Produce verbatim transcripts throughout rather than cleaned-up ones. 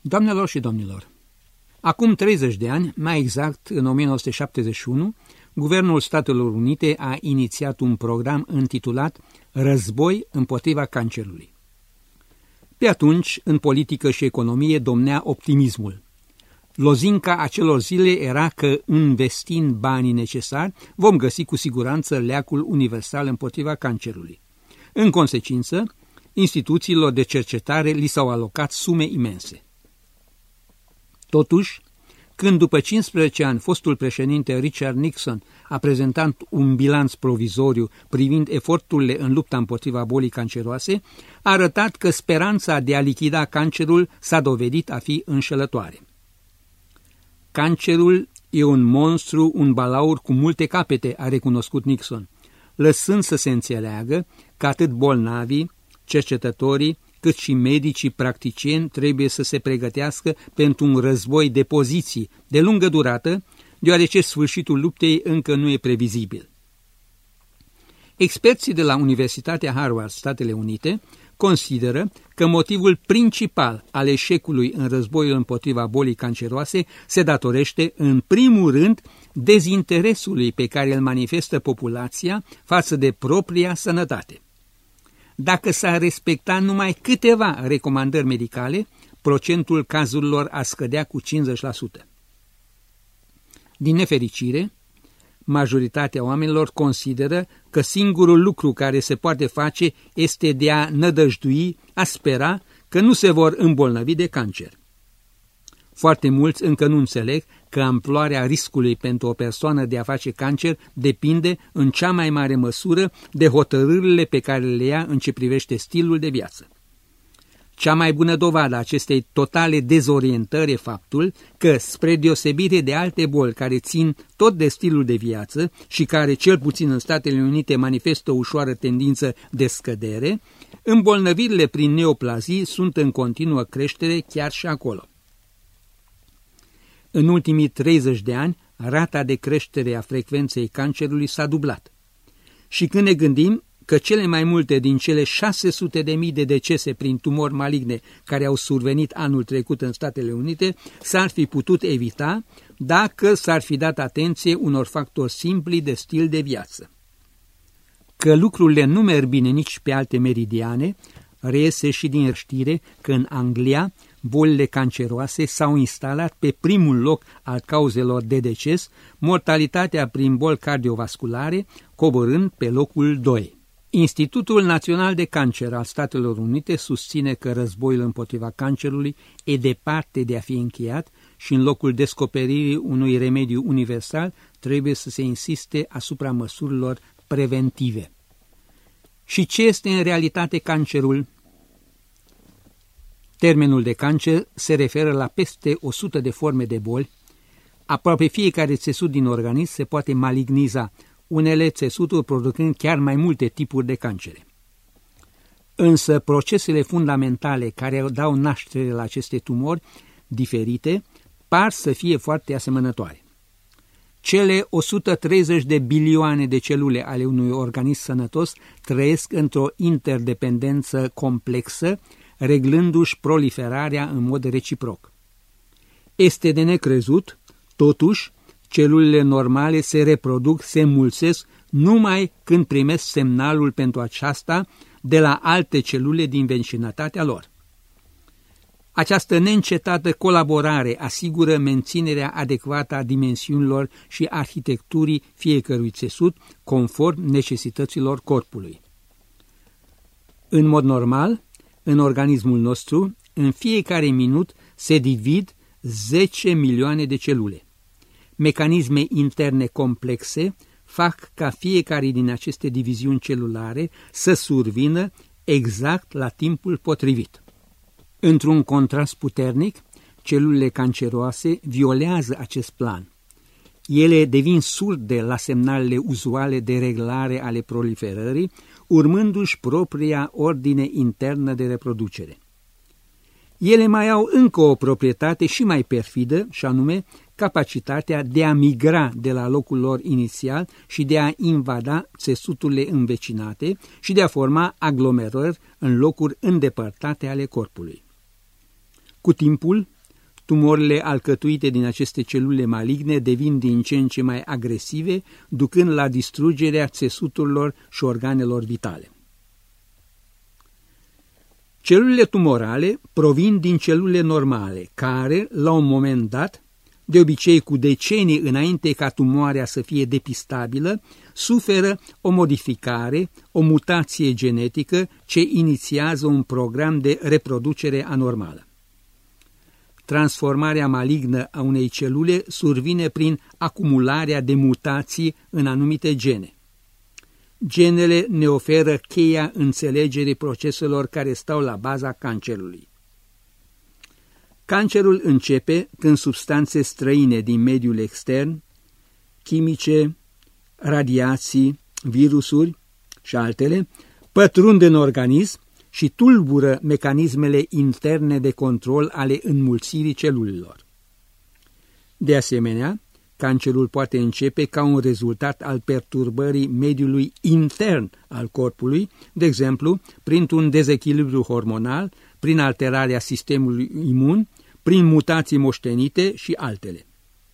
Doamnelor și domnilor, acum treizeci de ani, mai exact în o mie nouă sute șaptezeci și unu, Guvernul Statelor Unite a inițiat un program intitulat Război împotriva cancerului. Pe atunci, în politică și economie, domnea optimismul. Lozinca acelor zile era că, investind banii necesari, vom găsi cu siguranță leacul universal împotriva cancerului. În consecință, instituțiilor de cercetare li s-au alocat sume imense. Totuși, când după cincisprezece ani fostul președinte Richard Nixon a prezentat un bilanț provizoriu privind eforturile în lupta împotriva bolii canceroase, a arătat că speranța de a lichida cancerul s-a dovedit a fi înșelătoare. Cancerul e un monstru, un balaur cu multe capete, a recunoscut Nixon, lăsând să se înțeleagă că atât bolnavii, cercetătorii, cât și medicii practicieni trebuie să se pregătească pentru un război de poziții de lungă durată, deoarece sfârșitul luptei încă nu e previzibil. Experții de la Universitatea Harvard, Statele Unite, consideră că motivul principal al eșecului în războiul împotriva bolii canceroase se datorește, în primul rând, dezinteresului pe care îl manifestă populația față de propria sănătate. Dacă s-ar respecta numai câteva recomandări medicale, procentul cazurilor ar scădea cu cincizeci la sută. Din nefericire, majoritatea oamenilor consideră că singurul lucru care se poate face este de a nădăjdui, a spera că nu se vor îmbolnăvi de cancer. Foarte mulți încă nu înțeleg că amploarea riscului pentru o persoană de a face cancer depinde în cea mai mare măsură de hotărârile pe care le ia în ce privește stilul de viață. Cea mai bună dovadă a acestei totale dezorientări e faptul că, spre deosebire de alte boli care țin tot de stilul de viață și care, cel puțin în Statele Unite, manifestă o ușoară tendință de scădere, îmbolnăvirile prin neoplazii sunt în continuă creștere chiar și acolo. În ultimii treizeci de ani, rata de creștere a frecvenței cancerului s-a dublat. Și când ne gândim că cele mai multe din cele șase sute de mii de decese prin tumori maligne care au survenit anul trecut în Statele Unite s-ar fi putut evita dacă s-ar fi dat atenție unor factori simpli de stil de viață. Că lucrurile nu merg bine nici pe alte meridiane, reiese și din știre că în Anglia bolile canceroase s-au instalat pe primul loc al cauzelor de deces, mortalitatea prin boli cardiovasculare coborând pe locul doi. Institutul Național de Cancer al Statelor Unite susține că războiul împotriva cancerului e departe de a fi încheiat și în locul descoperirii unui remediu universal trebuie să se insiste asupra măsurilor preventive. Și ce este în realitate cancerul? Termenul de cancer se referă la peste o sută de forme de boli. Aproape fiecare țesut din organism se poate maligniza, unele țesuturi producând chiar mai multe tipuri de cancere. Însă procesele fundamentale care dau naștere la aceste tumori diferite par să fie foarte asemănătoare. Cele o sută treizeci de bilioane de celule ale unui organism sănătos trăiesc într-o interdependență complexă, reglându-și proliferarea în mod reciproc. Este de necrezut, totuși, celulele normale se reproduc, se înmulțesc numai când primesc semnalul pentru aceasta de la alte celule din vecinătatea lor. Această neîncetată colaborare asigură menținerea adecvată a dimensiunilor și arhitecturii fiecărui țesut, conform necesităților corpului. În mod normal, în organismul nostru, în fiecare minut se divid zece milioane de celule. Mecanisme interne complexe fac ca fiecare din aceste diviziuni celulare să survină exact la timpul potrivit. Într-un contrast puternic, celulele canceroase violează acest plan. Ele devin surde la semnalele uzuale de reglare ale proliferării, urmându-și propria ordine internă de reproducere. Ele mai au încă o proprietate și mai perfidă, și anume capacitatea de a migra de la locul lor inițial și de a invada țesuturile învecinate și de a forma aglomerări în locuri îndepărtate ale corpului. Cu timpul, tumorile alcătuite din aceste celule maligne devin din ce în ce mai agresive, ducând la distrugerea țesuturilor și organelor vitale. Celulele tumorale provin din celule normale, care, la un moment dat, de obicei cu decenii înainte ca tumoarea să fie depistabilă, suferă o modificare, o mutație genetică ce inițiază un program de reproducere anormală. Transformarea malignă a unei celule survine prin acumularea de mutații în anumite gene. Genele ne oferă cheia înțelegerii proceselor care stau la baza cancerului. Cancerul începe când substanțe străine din mediul extern, chimice, radiații, virusuri și altele, pătrund în organism și tulbură mecanismele interne de control ale înmulțirii celulelor. De asemenea, cancerul poate începe ca un rezultat al perturbării mediului intern al corpului, de exemplu, printr-un dezechilibru hormonal, prin alterarea sistemului imun, prin mutații moștenite și altele.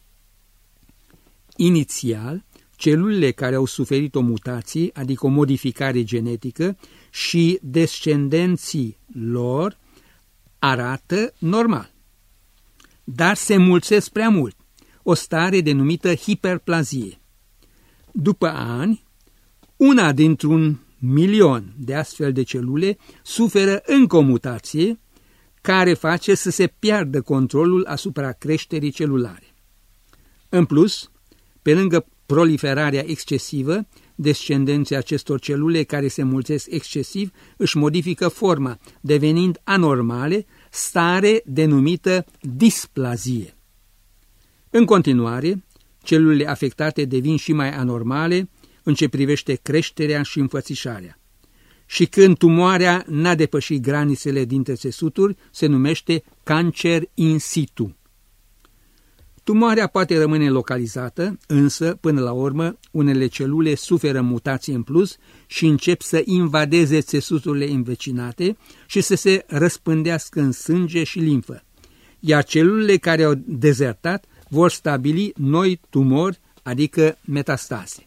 Inițial, celulele care au suferit o mutație, adică o modificare genetică, și descendenții lor arată normal, dar se mulțesc prea mult, o stare denumită hiperplazie. După ani, una dintr-un milion de astfel de celule suferă încă o mutație care face să se piardă controlul asupra creșterii celulare. În plus, pe lângă proliferarea excesivă, descendenții acestor celule care se mulțesc excesiv își modifică forma, devenind anormale, stare denumită displazie. În continuare, celulele afectate devin și mai anormale în ce privește creșterea și înfățișarea. Și când tumoarea n-a depășit granițele dintre țesuturi, se numește cancer in situ. Tumoarea poate rămâne localizată, însă, până la urmă, unele celule suferă mutații în plus și încep să invadeze țesuturile învecinate și să se răspândească în sânge și limfă, iar celulele care au dezertat vor stabili noi tumori, adică metastaze.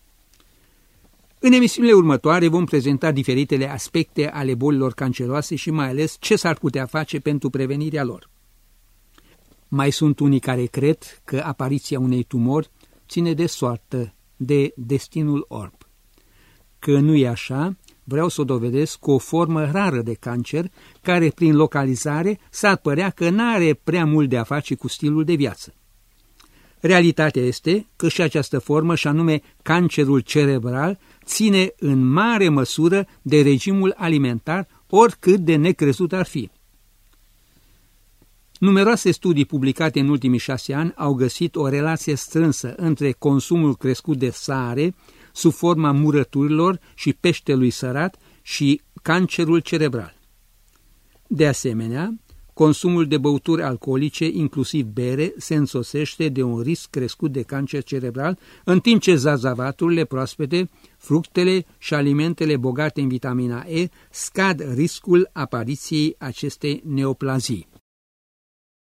În emisiunile următoare vom prezenta diferitele aspecte ale bolilor canceroase și mai ales ce s-ar putea face pentru prevenirea lor. Mai sunt unii care cred că apariția unei tumori ține de soartă, de destinul orb. Că nu e așa, vreau să o dovedesc cu o formă rară de cancer, care prin localizare s-ar părea că n-are prea mult de a face cu stilul de viață. Realitatea este că și această formă, și anume cancerul cerebral, ține în mare măsură de regimul alimentar, oricât de necrezut ar fi. Numeroase studii publicate în ultimii șase ani au găsit o relație strânsă între consumul crescut de sare, sub forma murăturilor și peștelui sărat, și cancerul cerebral. De asemenea, consumul de băuturi alcoolice, inclusiv bere, se însoțește de un risc crescut de cancer cerebral, în timp ce zazavaturile proaspete, fructele și alimentele bogate în vitamina E scad riscul apariției acestei neoplazii.